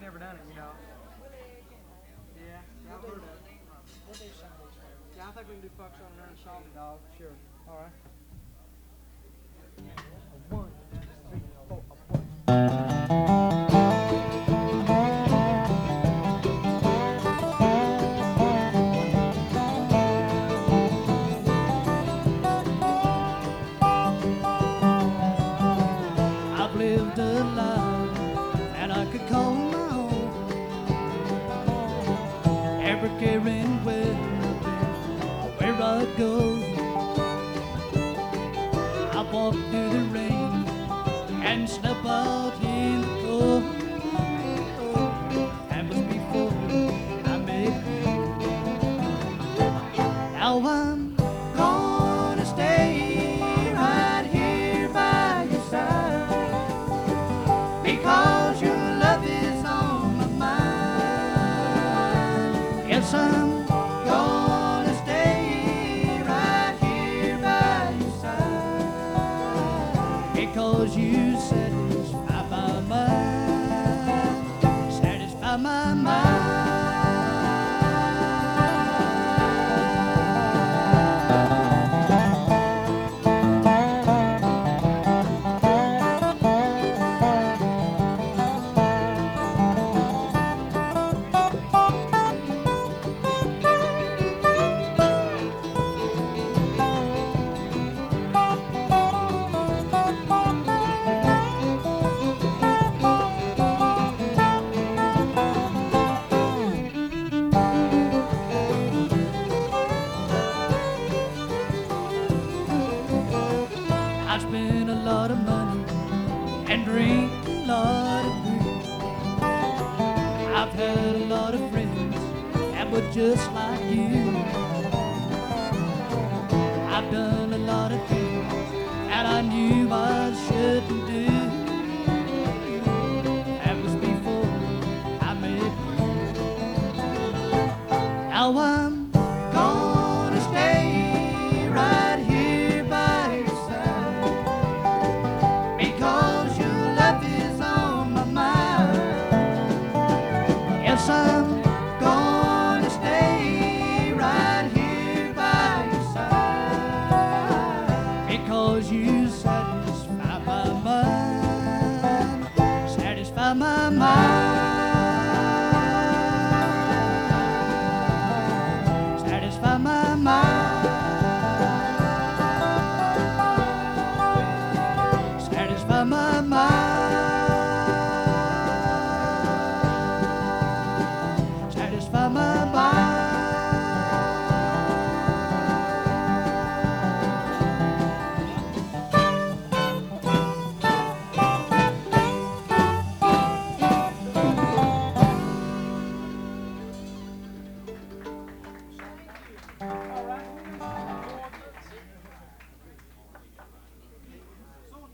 never done it, you know. Yeah, yeah, I've heard of it. We'll do some of these things. Yeah, I think we can do fuck on there and salty dog. Sure. All right. One, three, four, one. I've lived a life that I could call my own. Ever caring where I go. I walk through the rain and step out in the cold. That was before I met you. Now I'm gonna stay right here by your side, because your love is on my mind. Yes, I'm gonna stay right here by your side, because you satisfy my mind, satisfy my mind. I spent a lot of money and drink a lot of beer. I've had a lot of friends that were just like you. I've done a lot of things that I knew I shouldn't do. That was before I met you. Now I'm gonna stay right here by your side, because your love is on my mind. Yes, I'm gonna stay right here by your side, because you satisfy my mind, satisfy my mind, satisfy my mind, satisfy my mind, satisfy my mind.